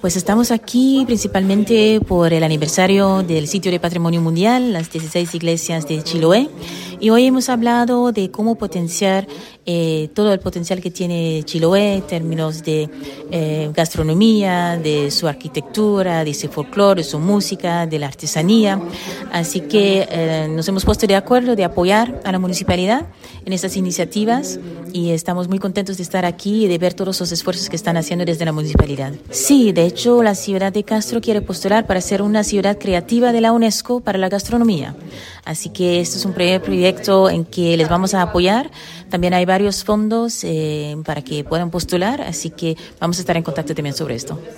Pues estamos aquí principalmente por el aniversario del Sitio de Patrimonio Mundial, las 16 iglesias de Chiloé, y hoy hemos hablado de cómo potenciar todo el potencial que tiene Chiloé en términos de gastronomía, de su arquitectura, de su folclore, de su música, de la artesanía. Así que nos hemos puesto de acuerdo de apoyar a la municipalidad en estas iniciativas y estamos muy contentos de estar aquí y de ver todos los esfuerzos que están haciendo desde la municipalidad. Sí, de hecho, la ciudad de Castro quiere postular para ser una ciudad creativa de la UNESCO para la gastronomía. Así que esto es un primer proyecto en que les vamos a apoyar. También hay varios fondos para que puedan postular, así que vamos a estar en contacto también sobre esto.